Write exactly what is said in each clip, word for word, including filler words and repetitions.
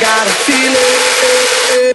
gotta feel it.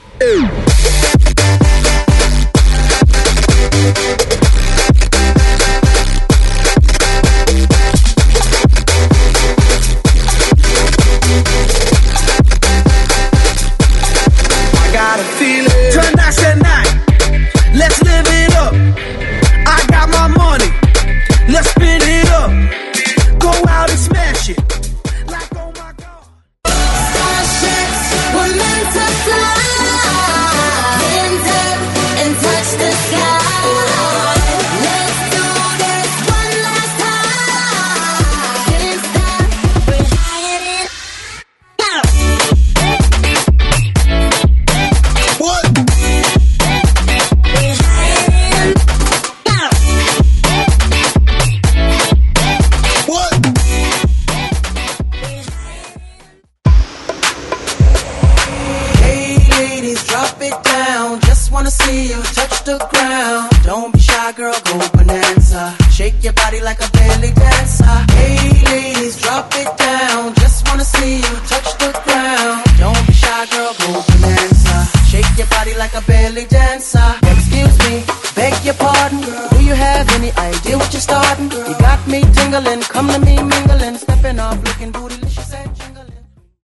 I gotta feel it. Turn that shit night. Let's live it up. I got my money. Let's spin it up. Go out and smash it. Like, oh my God. Starships were meant to fly. Hands up and touch the sky. Let's do this one last time. Can't stop, we're hiding. Go! What? We're hiding. Go! What? Hey ladies, drop it down. Just wanna see you touch the ground. Don't be shy, girl, go bonanza. Shake your body like a belly dancer. Hey ladies, drop it down. Just wanna see you touch the ground. Don't be shy, girl, go bonanza. Shake your body like a belly dancer. Excuse me, beg your pardon. Do you have any idea what you're starting? You got me tingling, come to me mingling, stepping off, looking booty.